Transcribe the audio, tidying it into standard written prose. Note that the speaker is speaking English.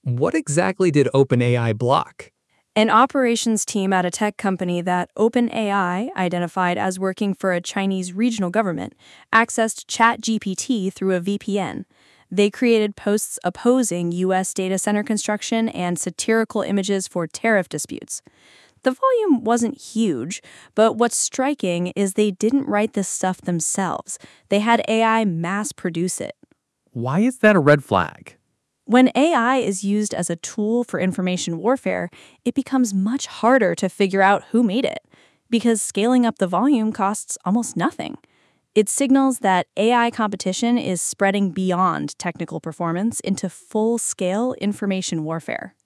What exactly did OpenAI block? An operations team at a tech company that OpenAI identified as working for a Chinese regional government accessed ChatGPT through a VPN. They created posts opposing U.S. data center construction and satirical images for tariff disputes. The volume wasn't huge, but what's striking is they didn't write this stuff themselves. They had AI mass produce it. Why is that a red flag? When AI is used as a tool for information warfare, it becomes much harder to figure out who made it, because scaling up the volume costs almost nothing. It signals that AI competition is spreading beyond technical performance into full scale information warfare.